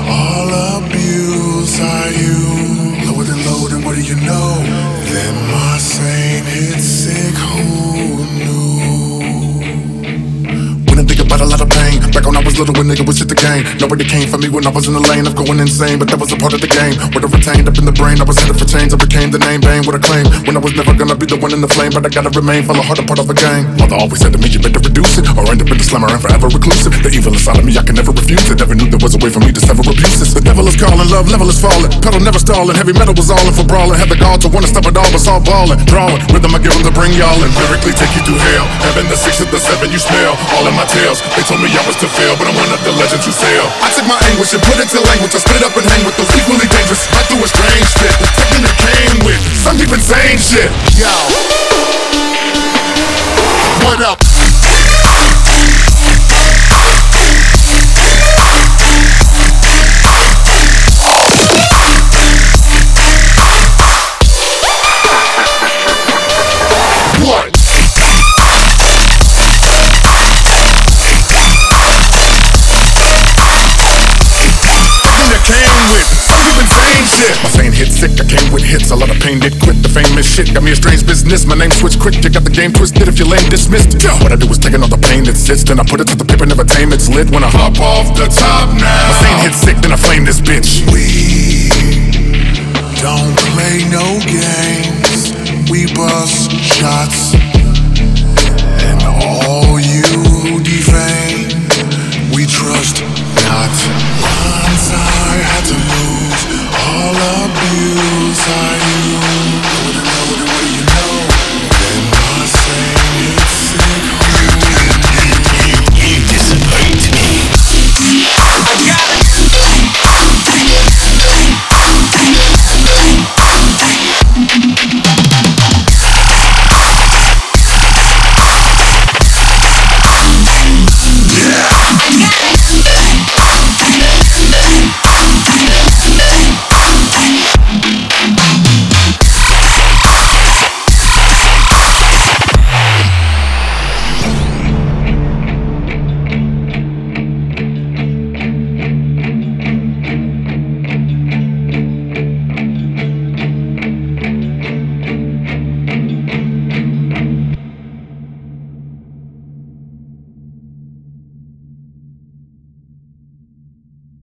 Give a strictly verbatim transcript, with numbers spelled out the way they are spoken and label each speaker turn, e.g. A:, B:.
A: All abuse are you. Lower than low, then what do you know? Then my saint hit sick, who knew? When I think about a lot of pain, back when I was little when nigga was shit the game. Nobody came for me when I was in the lane of going insane, but that was a part of the game. What I retained up in the brain, I was headed for change. I became the name bang with a claim. When I was never gonna be the one in the flame, but I gotta remain full of heart, a part of a gang. Mother always said to me, you better reduce it, or end up in the slammer and forever reclusive. The evil inside of me, I can never refuse it. Never knew there was a way for me to sever abuses. The devil is calling, love level is falling. Pedal never stalling, heavy metal was all in for brawling. Had the gall to wanna stop it all, but all balling. Drawing, rhythm I give them to bring y'all in. Lyrically take you through hell. Heaven, the six of the seven you smell. All in my tales, they told me I was to fail, but I'm one of the legends who sail. I took my anguish and put it to language. I spit up and hang with those equally dangerous. I do a strange shit, the technique that came with some deep insane shit. Yo, what up? What? Came with some deep insane shit. My sane hit sick, I came with hits. A lot of pain did quit, the famous shit got me a strange business. My name switched quick, you got the game twisted. If you're lame, dismissed. Yo, what I do is taking all the pain that sits, then I put it to the paper, never tame it's lit. When I hop off the top now, my sane hit sick, then I flame this bitch.